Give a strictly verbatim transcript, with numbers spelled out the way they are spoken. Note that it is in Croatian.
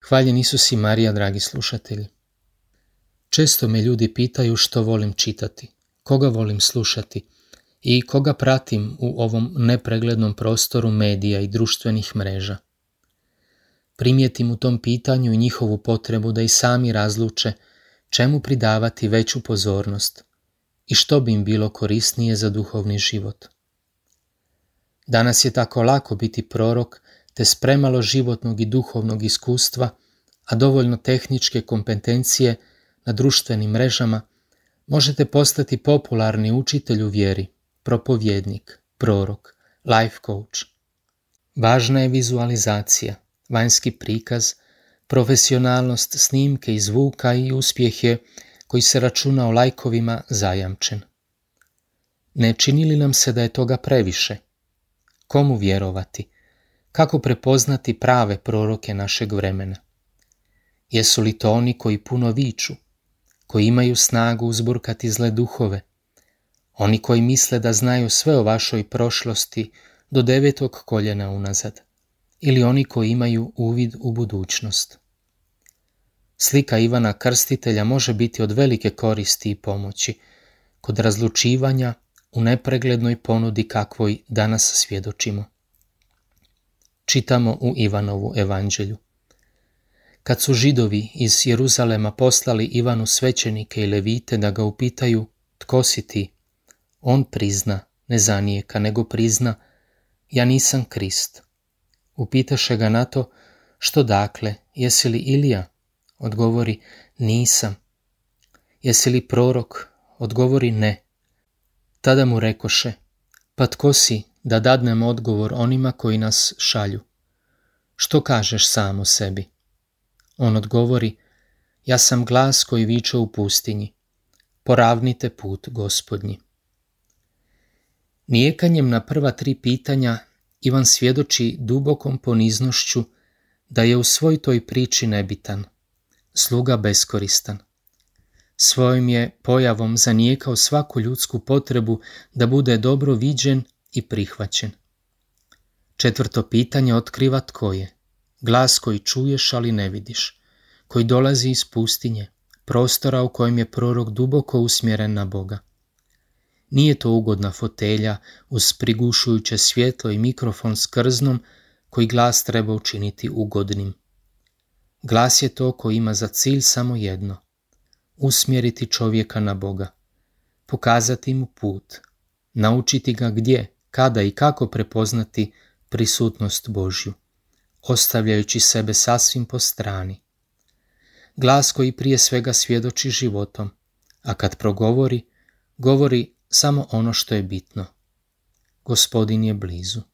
Hvaljen Isus i Marija, dragi slušatelji. Često me ljudi pitaju što volim čitati, koga volim slušati i koga pratim u ovom nepreglednom prostoru medija i društvenih mreža. Primijetim u tom pitanju i njihovu potrebu da i sami razluče čemu pridavati veću pozornost i što bi im bilo korisnije za duhovni život. Danas je tako lako biti prorok te s premalo životnog i duhovnog iskustva, a dovoljno tehničke kompetencije na društvenim mrežama, možete postati popularni učitelj u vjeri, propovjednik, prorok, life coach. Važna je vizualizacija, vanjski prikaz, profesionalnost snimke i zvuka i uspjeh je, koji se računa o lajkovima, zajamčen. Ne čini li nam se da je toga previše? Komu vjerovati? Kako prepoznati prave proroke našeg vremena? Jesu li to oni koji puno viču, koji imaju snagu uzburkati zle duhove, oni koji misle da znaju sve o vašoj prošlosti do devetog koljena unazad, ili oni koji imaju uvid u budućnost? Slika Ivana Krstitelja može biti od velike koristi i pomoći kod razlučivanja u nepreglednoj ponudi kakvoj danas svjedočimo. Čitamo u Ivanovu evanđelju. Kad su Židovi iz Jeruzalema poslali Ivanu svećenike i levite da ga upitaju tko si ti, on prizna, ne zanijeka, nego prizna, ja nisam Krist. Upitaše ga na to, što dakle, jesi li Ilija? Odgovori, nisam. Jesi li prorok? Odgovori, ne. Tada mu rekoše, pa tko si da dadnem odgovor onima koji nas šalju? Što kažeš sam o sebi? On odgovori, ja sam glas koji viče u pustinji, poravnite put Gospodnji. Nijekanjem na prva tri pitanja Ivan svjedoči dubokom poniznošću da je u svoj toj priči nebitan, sluga beskoristan. Svojim je pojavom zanijekao svaku ljudsku potrebu da bude dobro viđen i prihvaćen. Četvrto pitanje otkriva tko je, glas koji čuješ ali ne vidiš, koji dolazi iz pustinje, prostora u kojem je prorok duboko usmjeren na Boga. Nije to ugodna fotelja uz prigušujuće svjetlo i mikrofon s krznom koji glas treba učiniti ugodnim. Glas je to koji ima za cilj samo jedno, usmjeriti čovjeka na Boga, pokazati mu put, naučiti ga gdje, kada i kako prepoznati prisutnost Božju, ostavljajući sebe sasvim po strani. Glas koji prije svega svjedoči životom, a kad progovori, govori samo ono što je bitno. Gospodin je blizu.